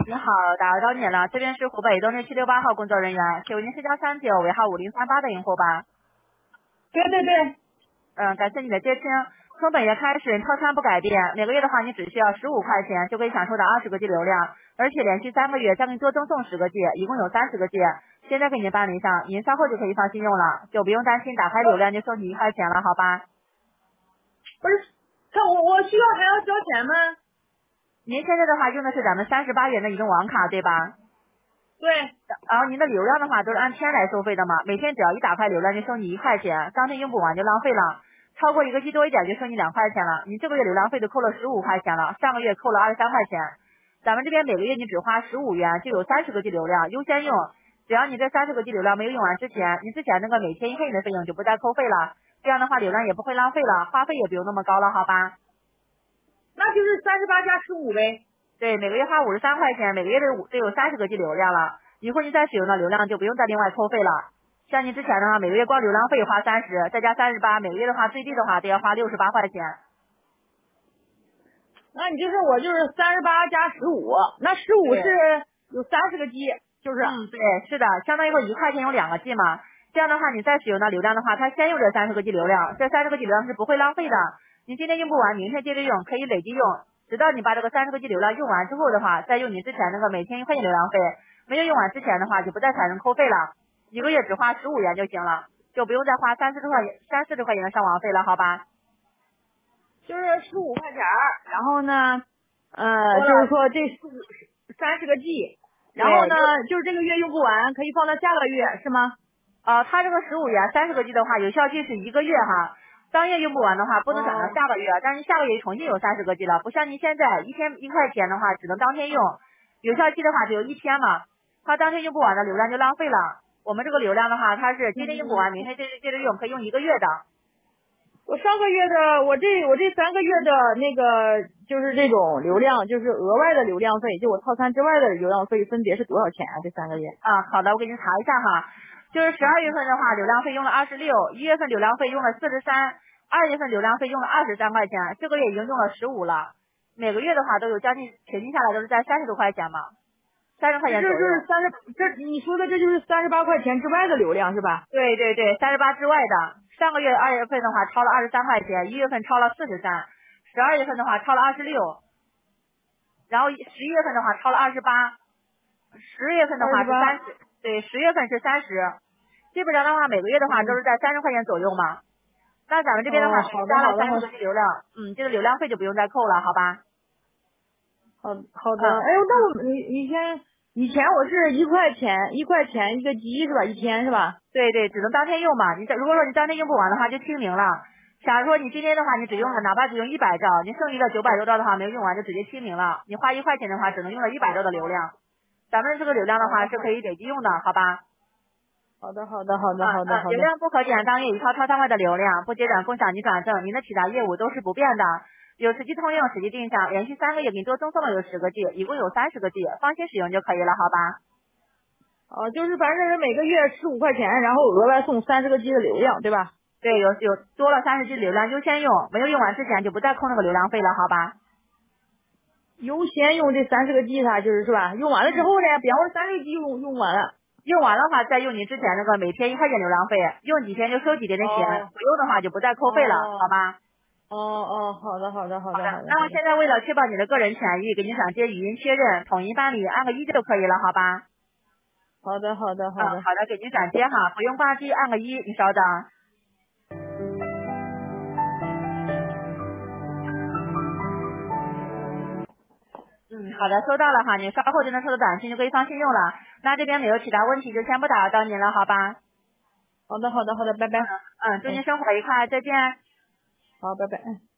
你好，打扰到你了，这边是湖北东六768号工作人员，请问您是加39尾号5038的用户吧？ 对对对。 感谢你的接听。从本月开始，套餐不改变，每个月的话你只需要15块钱就可以享受到20个 G 流量，而且连续3个月将给你多赠送10个 G，一共有30个 G。现在给您办理上，您稍后就可以放心用了，就不用担心打开流量就收你1块钱了，好吧？ 不是，我需要还要交钱吗？ 您现在的话用的是咱们38元的移动网卡，对吧？ 对。 然后您的流量的话都是按天来收费的嘛，每天只要一打开流量就收你1块钱，当天用不完就浪费了，超过1个 G 多一点就收你2块钱了，你这个月流量费就扣了15块钱了，上个月扣了23块钱。咱们这边每个月你只花15元就有30个 G 流量，优先用，只要你这30个 G 流量没有用完之前，你之前那个每天1块钱的费用就不再扣费了，这样的话流量也不会浪费了，话费也不用那么高了，好吧？ 那就是38加15呗。 对，每个月花53块钱，每个月都有30个 G 流量了，一会儿你再使用的流量就不用再另外扣费了。像你之前的话，每个月光流量费花30，再加38，每个月的话最低的话都要花68块钱。 那你就是我就是38加15，那15是有30个 G，就是。 对，是的，相当于1块钱有2个 G 嘛。这样的话，你再使用的流量的话，它先用这30个 G 流量，这30个 G 流量是不会浪费的。你今天用不完，明天接着用，可以累计用，直到你把这个30个 G 流量用完之后的话，再用你之前那个每天1块钱流量费。没有用完之前的话，就不再产生扣费了，一个月只花15元就行了，就不用再花30块钱的上网费了，好吧？ 就是15块钱，然后呢，就是说这30个 G， 然后呢，就是这个月用不完，可以放到下个月，是吗？ 它这个15元30个 G 的话，有效期是1个月哈。当月用不完的话，不能转到下个月，但是下个月重新有30个 G 了，不像您现在一天1块钱的话，只能当天用，有效期的话只有1天嘛，它当天用不完的流量就浪费了。我们这个流量的话，它是今天用不完，明天接着用，可以用1个月的。 我上个月的，我这3个月的那个就是这种流量，就是额外的流量费，就我套餐之外的流量费分别是多少钱啊？这3个月？ 好的，我给您查一下哈。就是12月份的话，流量费用了26，1月份流量费用了43，2月份流量费用了23块钱，这个月已经用了15了。每个月的话都有将近平均下来都是在30多块钱嘛，30块钱左右。 这你说的这就是38块钱之外的流量是吧？ 对对对，38之外的。上个月2月份的话超了23块钱，1月份超了43，12月份的话超了26，然后11月份的话超了28，10月份的话是30，对，10月份是30，基本上的话每个月的话都是在30块钱左右嘛。那咱们这边的话加了30个 G 流量，这个流量费就不用再扣了，好吧？ 好的。哎呦，那我以前我是1块钱1个 G 是吧？一天是吧？ 对对，只能当天用嘛。如果说你当天用不完的话，就清零了。假如说你今天的话，你只用了，哪怕只用100兆，你剩余的900多兆的话没有用完，就直接清零了。你花1块钱的话，只能用了100兆的流量。咱们这个流量的话是可以累计用的，好吧？ 好的。 流量不可减，当月依靠套餐外的流量，不结转共享及转赠，您的其他业务都是不变的。有实际通用、实际定向，连续3个月给你多赠送了有10个 G，一共有30个 G，放心使用就可以了，好吧？ 就是反正是每个月15块钱，然后额外送30个 G 的流量，对吧？ 对，有多了30 G 流量优先用，没有用完之前就不再扣那个流量费了，好吧？ 优先用这30个 G 它就是吧？用完了之后呢，比方说30个 G 用完了， 用完的话再用你之前那个每天1块钱流量费，用几天就收几天的钱，不用的话就不再扣费了，好吧？ 好的。 那么现在为了确保你的个人权益，给您转接语音确认，统一办理，按个1就可以了，好吧？ 好的， 好的，给您转接哈，不用挂机，按个1，你稍等。好的，收到了哈，你稍后就能收到短信，就可以放心用了。那这边没有其他问题，就先不打扰到您了，好吧？ 好的，拜拜。 祝您生活愉快，再见。 好，拜拜。